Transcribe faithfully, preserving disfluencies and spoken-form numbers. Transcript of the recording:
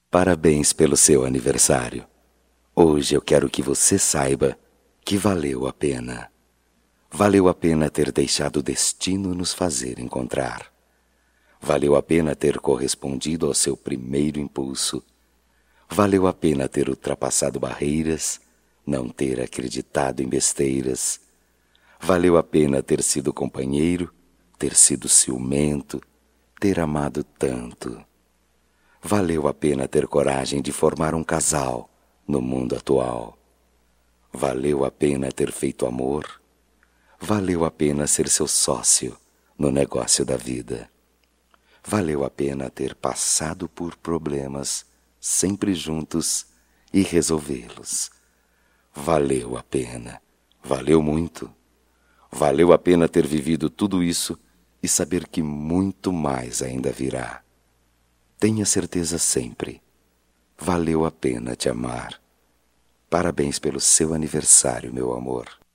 Parabéns pelo seu aniversário. Hoje eu quero que você saiba que valeu a pena. Valeu a pena ter deixado o destino nos fazer encontrar. Valeu a pena ter correspondido ao seu primeiro impulso. Valeu a pena ter ultrapassado barreiras, não ter acreditado em besteiras. Valeu a pena ter sido companheiro, ter sido ciumento, ter amado tanto. Valeu a pena ter coragem de formar um casal no mundo atual. Valeu a pena ter feito amor. Valeu a pena ser seu sócio no negócio da vida. Valeu a pena ter passado por problemas, sempre juntos, e resolvê-los. Valeu a pena, valeu muito. Valeu a pena ter vivido tudo isso e saber que muito mais ainda virá. Tenha certeza sempre, valeu a pena te amar. Parabéns pelo seu aniversário, meu amor.